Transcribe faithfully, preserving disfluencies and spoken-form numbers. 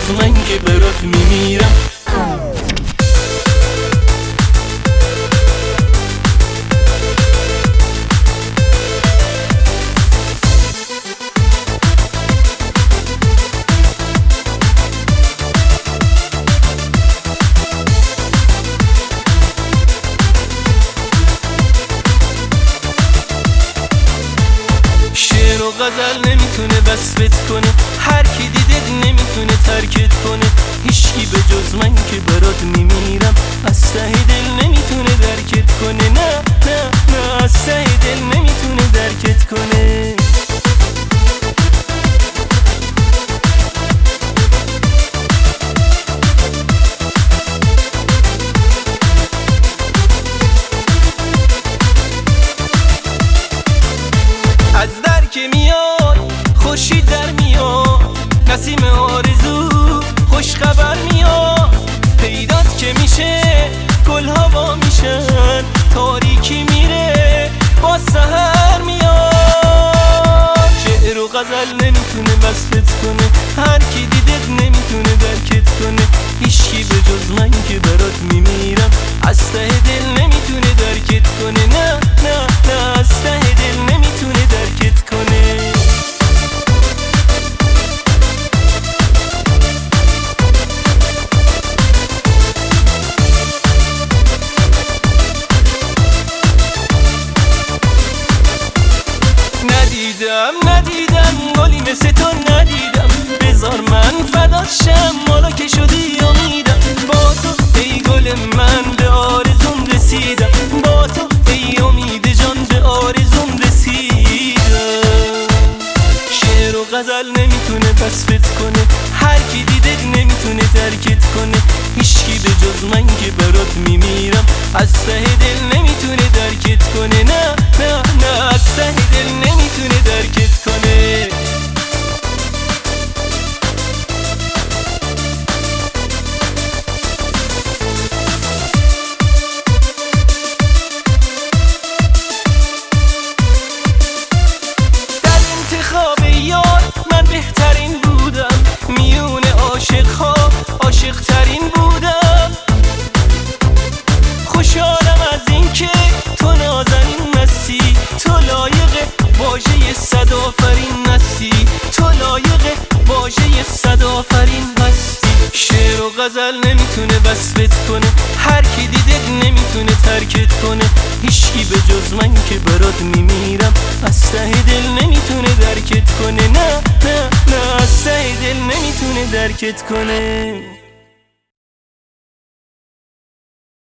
جز من که برات میمیرم. شعر و غزل نمیتونه وصفت کنه، هر کی دیدت نمیتونه ترکت کنه. هیچکی به جز من که برات میمیرم، از ته دل نمیتونه درکت کنه. نه نه نه از ته دل نمیتونه درکت کنه. از در که میاد خوشی در میاد، نسیم آرزو خوش خبر میاد. پیدات که میشه گل هوا میشن، تاریکی میره با سحر میاد. شعر و غزل نمیتونه وصفت کنه، هر کی دیدت نمیتونه درکت کنه. هیچکی به جز من که برات میمیرم، از ته دل نمیتونه درکت کنه. نه نه نه از ته دل نمیتونه درکت کنه. ندیدم ندیدم گلی مثل تو ندیدم، بذار من فدات شم مالا که شدی امیدم. با تو ای گل من به آرزوم رسیدم، با تو ای امید جان به آرزوم رسیدم. شعر و غزل نمیتونه وصفت کنه، هر کی دیدت نمیتونه ترکت کنه. هیچکی به جز من که برات میمیرم، از ته دل نمیتونه درکت کنه. نه نه نه از ته دل نمیتونه درکت کنه. در انتخاب یار من بهترین بودم، میون عاشق ها عاشق ترین بودم. خوشحالم از این که تو نازنین هستی، تو لایق واژه صد آفرین هستی، تو لایق واژه صد آفرین هستی. شعر و غزل نمیتونه وصفت کنه، هر کی دیدت نمیتونه ترکت کنه. هیچکی به جز من که برات میمیرم، از ته دل نمیتونه درکت کنه. نه نه نه از ته دل نمیتونه درکت کنه.